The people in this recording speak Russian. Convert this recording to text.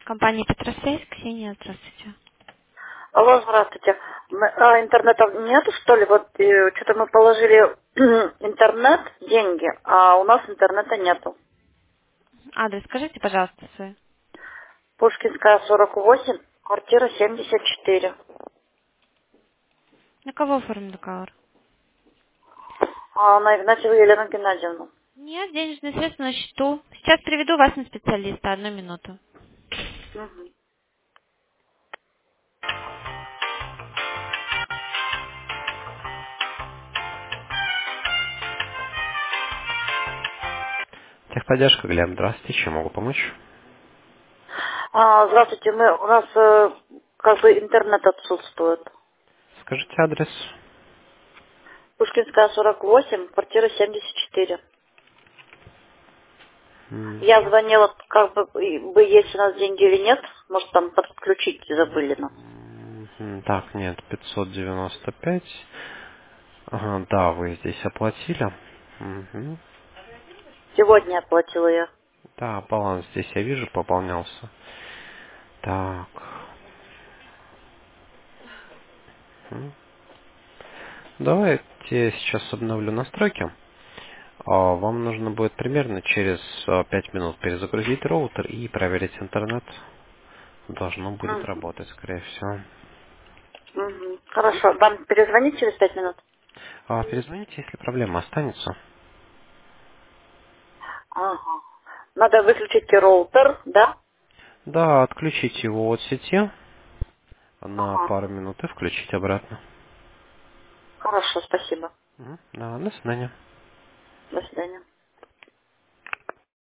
Компания Петросвязь, Ксения, здравствуйте. Алло, здравствуйте. Интернета нету, что ли? Вот что-то мы положили интернет, деньги, а у нас интернета нету. Адрес скажите, пожалуйста, свой. Пушкинская, 48, квартира 74. На кого оформлен договор? На Игнатьеву Елену Геннадьевну. Нет, денежные средства на счету. Сейчас приведу вас на специалиста, 1 минуту. Мгм. Техподдержка, Глеб, здравствуйте, чем могу помочь? Здравствуйте, у нас как бы интернет отсутствует. Скажите адрес. Пушкинская, 48, квартира 74. М, Я звонила, как бы, есть у нас деньги или нет. Может, там подключить забыли нас. Так, нет, 595. Ага, да, вы здесь оплатили. Мгм. Сегодня оплатила я. Да, баланс здесь я вижу, пополнялся. Так. М. Давайте я сейчас обновлю настройки. Вам нужно будет примерно через 5 минут перезагрузить роутер и проверить интернет. Должно будет Мгм. работать, скорее всего. Мгм. Хорошо. Вам перезвонить через 5 минут? Перезвоните, если проблема останется. Ага. Надо выключить роутер, да? Да, отключить его от сети на Ага. пару минут и включить обратно. Хорошо, спасибо. Да, до свидания. До свидания.